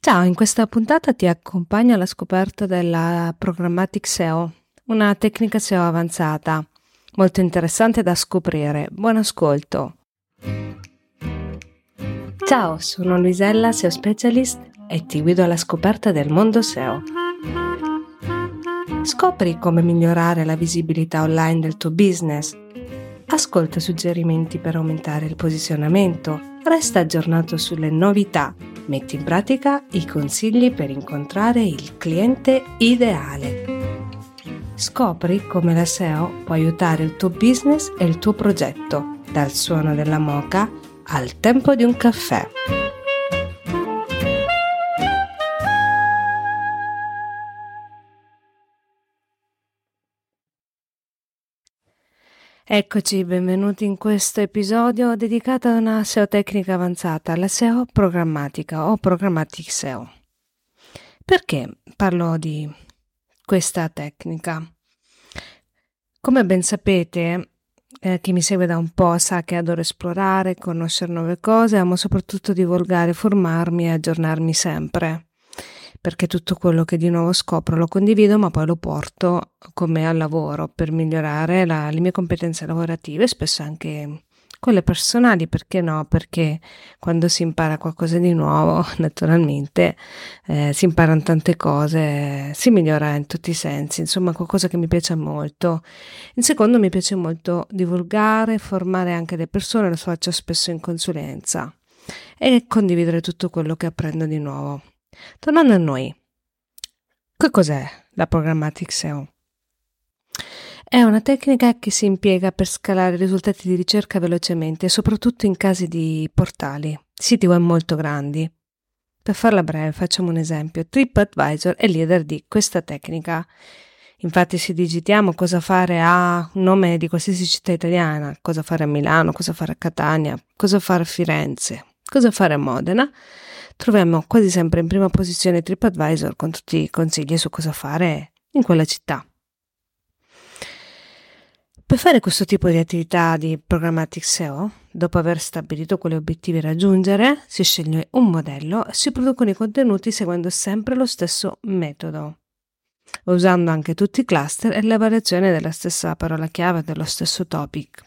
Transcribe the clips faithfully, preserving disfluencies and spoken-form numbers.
Ciao, in questa puntata ti accompagno alla scoperta della Programmatic S E O, una tecnica S E O avanzata, molto interessante da scoprire. Buon ascolto! Ciao, sono Luisella, S E O Specialist e ti guido alla scoperta del mondo S E O. Scopri come migliorare la visibilità online del tuo business. Ascolta suggerimenti per aumentare il posizionamento. Resta aggiornato sulle novità. Metti in pratica i consigli per incontrare il cliente ideale. Scopri come la S E O può aiutare il tuo business e il tuo progetto, dal suono della moka al tempo di un caffè. Eccoci, benvenuti in questo episodio dedicato a una S E O tecnica avanzata, la S E O programmatica o Programmatic S E O. Perché parlo di questa tecnica? Come ben sapete, eh, chi mi segue da un po' sa che adoro esplorare, conoscere nuove cose, amo soprattutto divulgare, formarmi e aggiornarmi sempre, perché tutto quello che di nuovo scopro lo condivido, ma poi lo porto con me al lavoro per migliorare la, le mie competenze lavorative, spesso anche quelle personali, perché no? Perché quando si impara qualcosa di nuovo, naturalmente eh, si imparano tante cose, si migliora in tutti i sensi, insomma qualcosa che mi piace molto. In secondo mi piace molto divulgare, formare anche le persone, lo faccio spesso in consulenza e condividere tutto quello che apprendo di nuovo. Tornando a noi, che cos'è la Programmatic S E O? È una tecnica che si impiega per scalare i risultati di ricerca velocemente, soprattutto in casi di portali, siti web molto grandi. Per farla breve, facciamo un esempio. TripAdvisor è leader di questa tecnica. Infatti, se digitiamo cosa fare a un nome di qualsiasi città italiana, cosa fare a Milano, cosa fare a Catania, cosa fare a Firenze, cosa fare a Modena, troviamo quasi sempre in prima posizione TripAdvisor con tutti i consigli su cosa fare in quella città. Per fare questo tipo di attività di Programmatic S E O, dopo aver stabilito quali obiettivi raggiungere, si sceglie un modello e si producono i contenuti seguendo sempre lo stesso metodo, usando anche tutti i cluster e la variazione della stessa parola chiave dello stesso topic.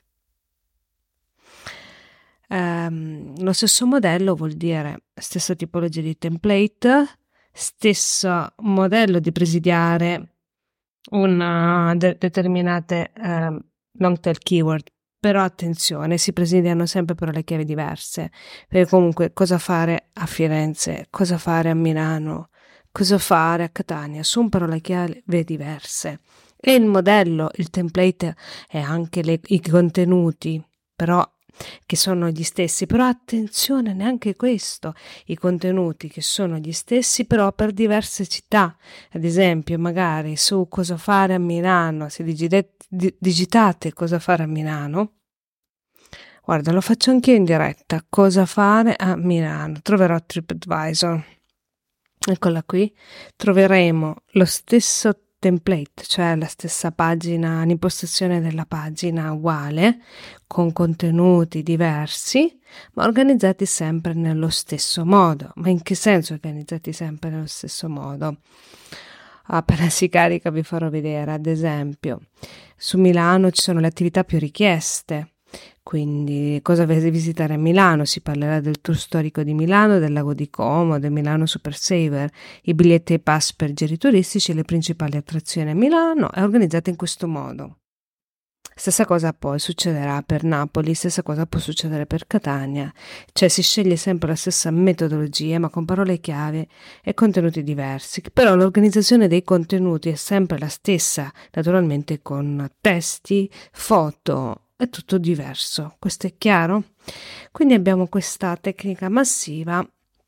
Um, lo stesso modello vuol dire stessa tipologia di template, stesso modello di presidiare una de- determinate uh, long tail keyword, però attenzione, si presidiano sempre parole chiave diverse, perché comunque cosa fare a Firenze, cosa fare a Milano, cosa fare a Catania, sono parole chiave diverse e il modello, il template e anche le, i contenuti, però che sono gli stessi, però attenzione, neanche questo, i contenuti che sono gli stessi però per diverse città. Ad esempio, magari su cosa fare a Milano, se digite, digitate cosa fare a Milano, guarda, lo faccio anch'io in diretta, cosa fare a Milano, troverò TripAdvisor, eccola qui, troveremo lo stesso template, cioè la stessa pagina, l'impostazione della pagina uguale, con contenuti diversi, ma organizzati sempre nello stesso modo. Ma in che senso organizzati sempre nello stesso modo? Appena si carica vi farò vedere, ad esempio, su Milano ci sono le attività più richieste. Quindi cosa visitare a Milano? Si parlerà del tour storico di Milano, del lago di Como, del Milano Super Saver, i biglietti e pass per giri turistici, le principali attrazioni a Milano, è organizzata in questo modo. Stessa cosa poi succederà per Napoli, stessa cosa può succedere per Catania, cioè si sceglie sempre la stessa metodologia ma con parole chiave e contenuti diversi, però l'organizzazione dei contenuti è sempre la stessa, naturalmente con testi, foto, è tutto diverso. Questo è chiaro? Quindi abbiamo questa tecnica massiva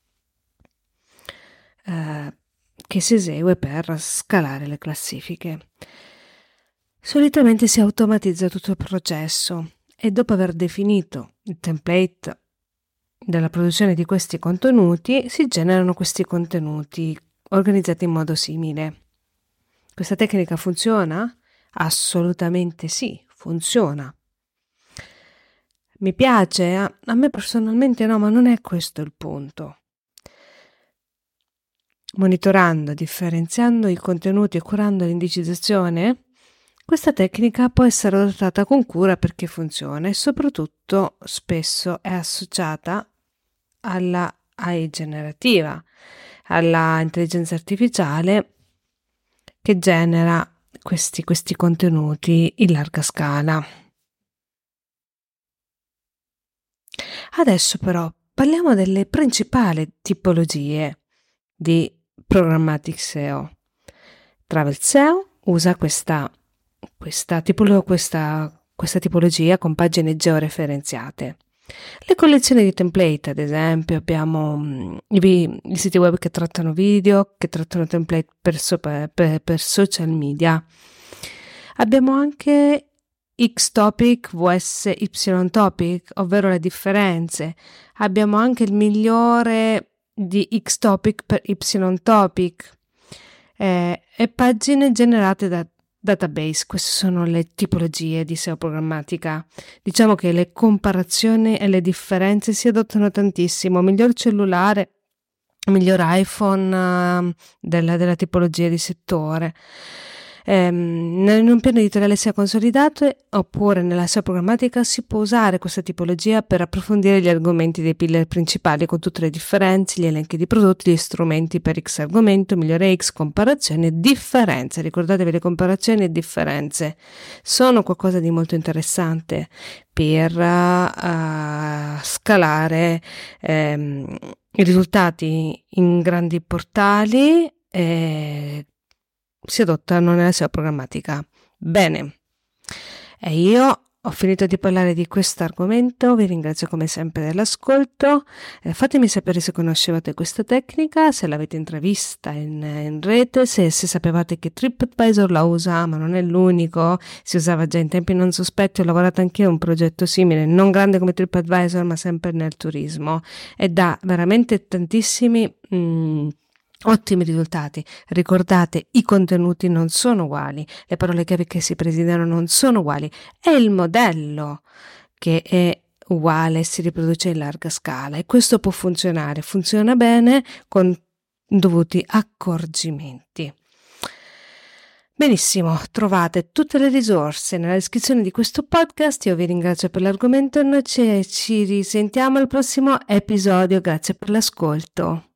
eh, che si esegue per scalare le classifiche. Solitamente si automatizza tutto il processo e dopo aver definito il template della produzione di questi contenuti si generano questi contenuti organizzati in modo simile. Questa tecnica funziona? Assolutamente sì, funziona. Mi piace? A me personalmente no, ma non è questo il punto. monitorando, differenziando i contenuti e curando l'indicizzazione, questa tecnica può essere adottata con cura perché funziona e soprattutto spesso è associata alla A I generativa, alla intelligenza artificiale che genera questi, questi contenuti in larga scala. Adesso però parliamo delle principali tipologie di Programmatic S E O. Travel S E O usa questa, questa, tipolo, questa, questa tipologia con pagine georeferenziate. Le collezioni di template, ad esempio, abbiamo i, i siti web che trattano video, che trattano template per, so, per, per social media. Abbiamo anche X topic vs Y topic, ovvero le differenze. Abbiamo anche il migliore di X topic per Y topic eh, e pagine generate da database. Queste sono le tipologie di S E O programmatica. Diciamo che le comparazioni e le differenze si adottano tantissimo. Miglior cellulare, miglior iPhone uh, della, della tipologia di settore. Ehm, in un piano editoriale sia consolidato oppure nella S E O programmatica si può usare questa tipologia per approfondire gli argomenti dei pillar principali con tutte le differenze, gli elenchi di prodotti, gli strumenti per X argomento, migliore X, comparazioni e differenze. Ricordatevi, le comparazioni e differenze sono qualcosa di molto interessante per uh, scalare um, i risultati in grandi portali e si adottano nella S E O programmatica. Bene, e io ho finito di parlare di questo argomento, vi ringrazio come sempre dell'ascolto, eh, fatemi sapere se conoscevate questa tecnica, se l'avete intravista in, in rete, se, se sapevate che TripAdvisor la usa, ma non è l'unico, si usava già in tempi non sospetti, ho lavorato anche a un progetto simile, non grande come TripAdvisor, ma sempre nel turismo, e dà veramente tantissimi mh, ottimi risultati. Ricordate, i contenuti non sono uguali, le parole chiave che si presidiano non sono uguali, è il modello che è uguale, si riproduce in larga scala e questo può funzionare, funziona bene con dovuti accorgimenti. Benissimo, trovate tutte le risorse nella descrizione di questo podcast, io vi ringrazio per l'argomento e noi ci, ci risentiamo al prossimo episodio, grazie per l'ascolto.